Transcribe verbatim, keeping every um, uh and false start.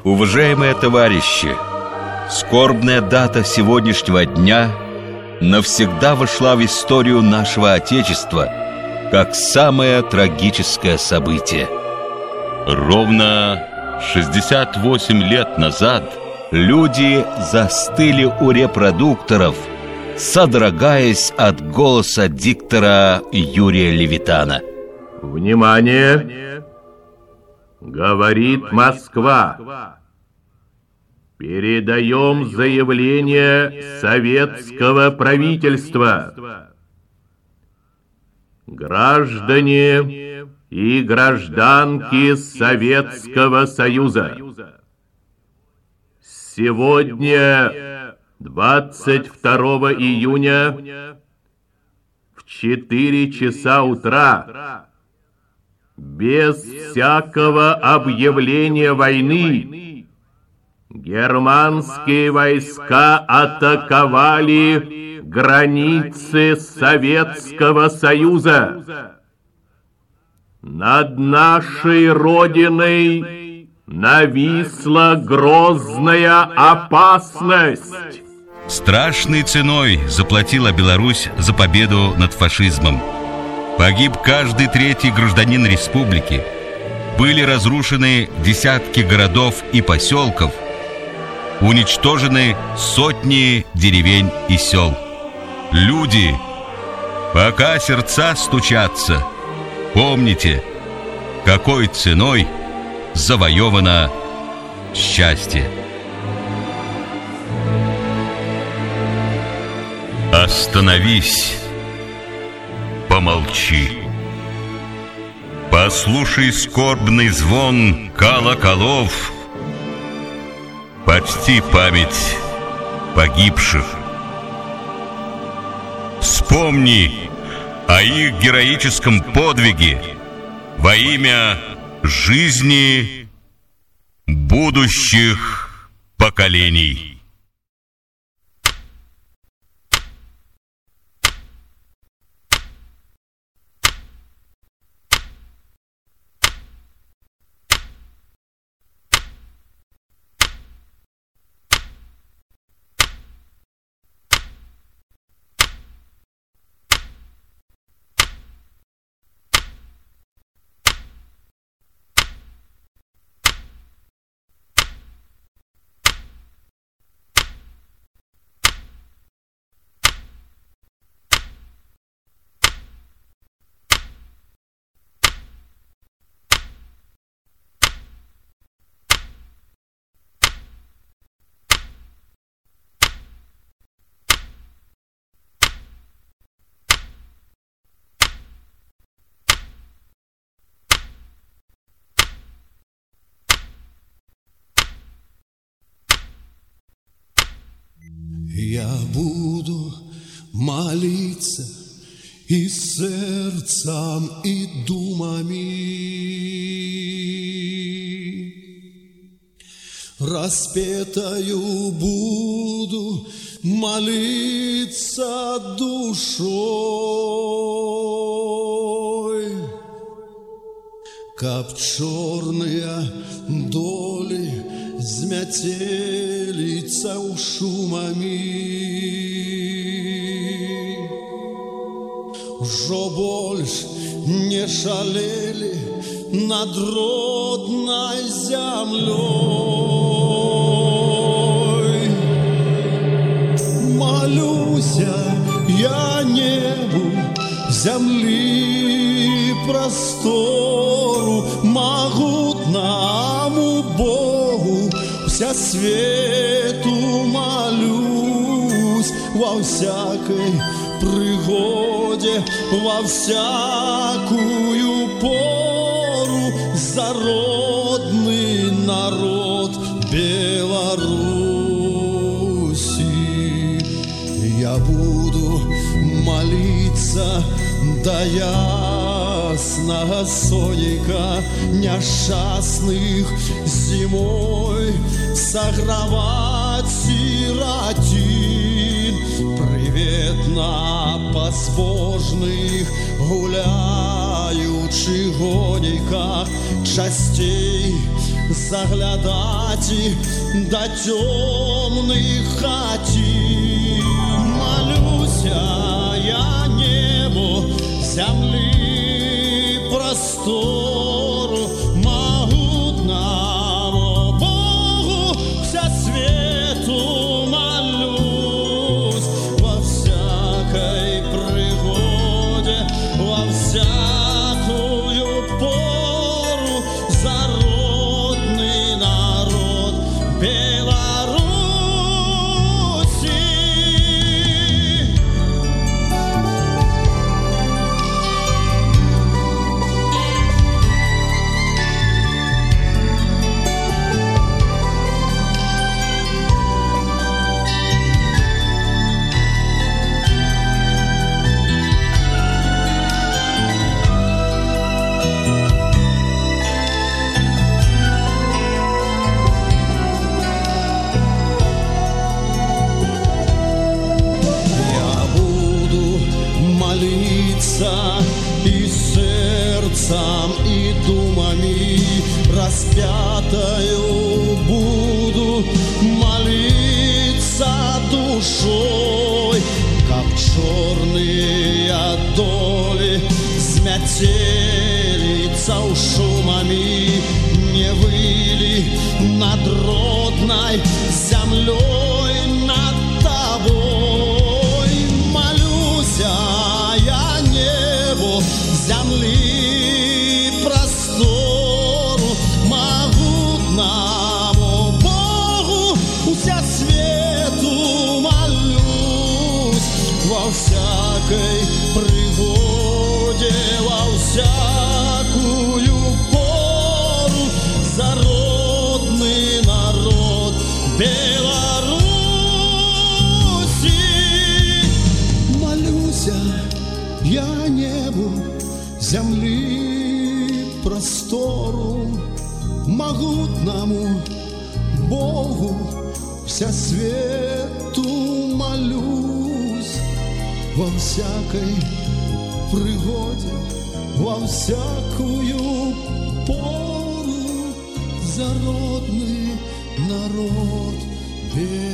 Уважаемые товарищи, скорбная дата сегодняшнего дня навсегда вошла в историю нашего Отечества как самое трагическое событие. Ровно шестьдесят восемь лет назад люди застыли у репродукторов, содрогаясь от голоса диктора Юрия Левитана. Внимание! Говорит Москва. Передаем заявление советского правительства. Граждане и гражданки Советского Союза, сегодня, двадцать второго июня, в четыре часа утра, без всякого объявления войны, германские войска атаковали границы Советского Союза. Над нашей Родиной нависла грозная опасность. страшной ценой заплатила Беларусь за победу над фашизмом. Погиб каждый третий гражданин республики. Были разрушены десятки городов и поселков. Уничтожены сотни деревень и сел. Люди, пока сердца стучатся, помните, какой ценой завоевано счастье. Остановись, помолчи. Послушай скорбный звон колоколов. Почти память погибших. Вспомни о их героическом подвиге во имя жизни будущих поколений. Я буду молиться и сердцем, и думами, распетою буду молиться душой, как черные доли змятелица у шумами. Уже больше не шалели над родной землей. Молюся я небу, земли простору, могутному Богу, вся свету молюсь во всякой пригоде, во всякую пору за родный народ Беларуси. Я буду молиться до ясного соника несчастных зимой, согревать сиротин, приветно безбожных гуляющих гонниках частей заглядати до темных хатин. Молюся я небу, земли простору, могутному Богу всесвету молюсь во всякой пригоде, во всякую пору за родный народ Беларуси. И сердцем, и думами распятою буду молиться душой, как черные доли змятелица шумами не выли над родной землей, над тобой. Молюся я небу, земли простору, могутному Богу вся свету молюсь во всякой пригоде, во всякую пору за родный народ Беларуси. Молюся я небу, земли простору, могутному Богу всесвету молюсь во всякой пригоде, во всякую пору за родный народ Беларуси.